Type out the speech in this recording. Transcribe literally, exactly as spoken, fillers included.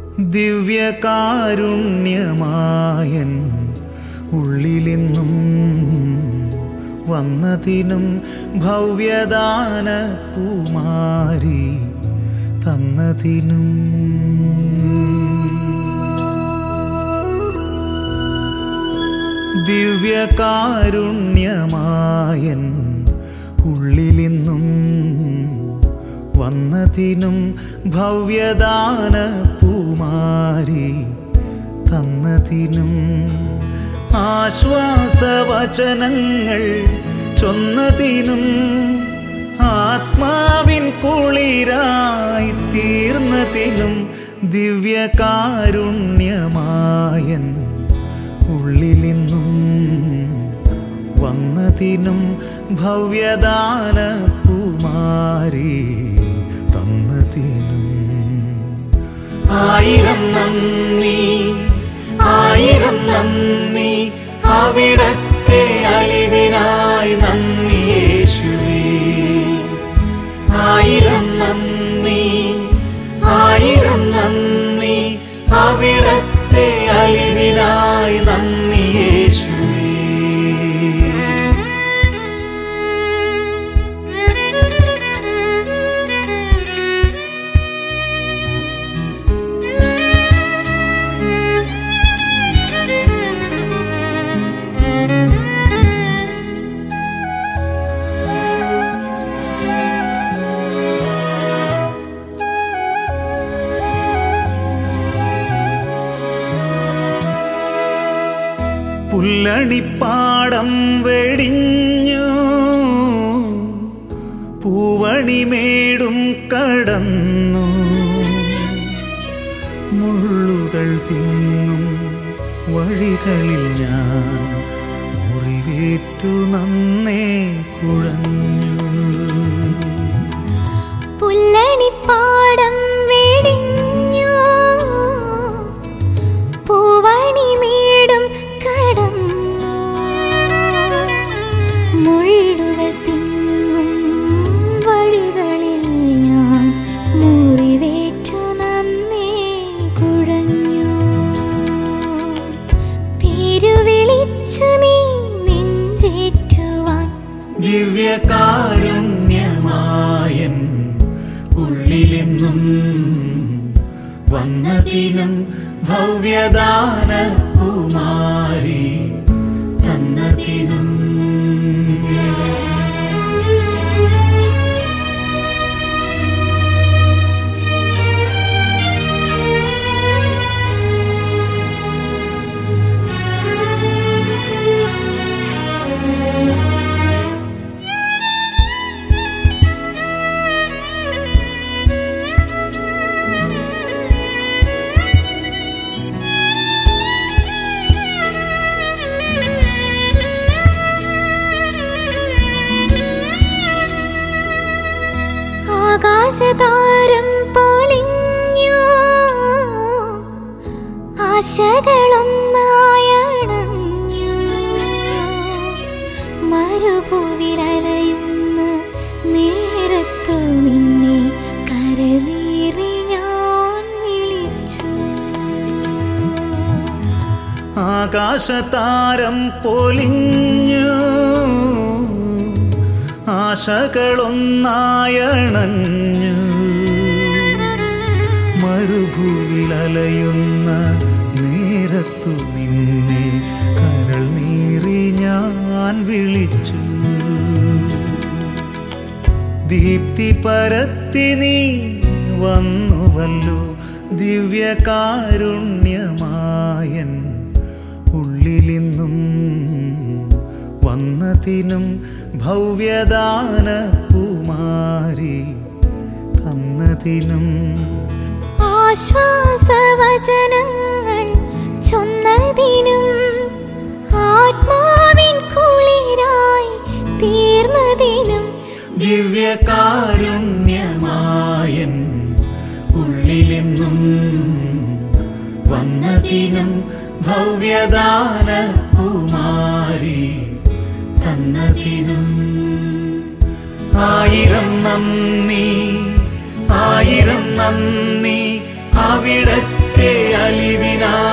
ദിവ്യകാരുണ്യമായൻ ഉള്ളിലിന്നും വന്നതിനും ഭവ്യദാന പൂമാരി തന്നതിനും ദിവ്യകാരുണ്യമായൻ ഉള്ളിലിന്നും വന്നതിനും ഭവ്യദാന പൂമാരി തന്നതിനും ആശ്വാസവചനങ്ങൾ ചൊന്നതിനും ആത്മാവിൻ കുളിരായി തീർന്നതിനും ദിവ്യകാരുണ്യമായൻ ഉള്ളിലിന്നും വന്നതിനും ഭവ്യദാന പൂമാരി തന്നതിനും ആയിരം നന്ദി ആയിരം നന്ദി അവിടത്തെ അലിവിനായി നന്ദി യേശുവേ ആയിരം നന്ദി ആയിരം നന്ദി അവിടത്തെ അലിവിനായി നന്ദി യേശുവേ പുല്ലണിപ്പാടം വെടിഞ്ഞു പൂവണിമേടും കടന്നു മുള്ളുകൾ തിങ്ങും വഴികളിൽ ഞാൻ മുറിവേറ്റു നന്നേ കുഴഞ്ഞു പുല്ലണിപ്പാടം വെടിഞ്ഞു പൂവണിമേടും കടന്നു മുള്ളുകൾ തിങ്ങും വഴികളിൽ ഞാൻ മുറിവേറ്റു നന്നേ കുഴഞ്ഞു പേരുവിളിച്ചു നീ നെഞ്ചേറ്റുവാൻ ദിവ്യകാരുണ്യമായൻ ഉള്ളിലെന്നും വന്നതിനും ഭവ്യദാന പൂമാരി തന്നതിനും ആകാശതാരം പൊലിഞ്ഞു ആശകളൊന്നായണഞ്ഞു മരുഭൂവിലലയുന്ന നേരത്തു നിന്നെ കരൾ നീറി ഞാൻ വിളിച്ചു ആകാശതാരം പൊലിഞ്ഞു ആശകളൊന്നായണഞ്ഞു മരുഭൂവിലലയുന്ന നേരത്തു നിന്നെ കരൾ നീറി ഞാൻ വിളിച്ചു ദീപ്തി പരത്തി നീ വന്നുവല്ലോ ദിവ്യകാരുണ്യമായൻ ഉള്ളിലിന്നും വന്നതിനും ഭവ്യദാന പൂമാരി തന്നതിനും ആശ്വാസവചനങ്ങൾ ചൊന്നതിനും ആത്മാവിൻ കുളിരായി തീർന്നതിനും ദിവ്യകാരുണ്യമായൻ ഉള്ളിലെന്നും വന്നതിനും ഭവ്യദാന പൂമാരി തന്നതിനും ആയിരം നന്ദി ആയിരം നന്ദി അവിടത്തെ അലിവിനാ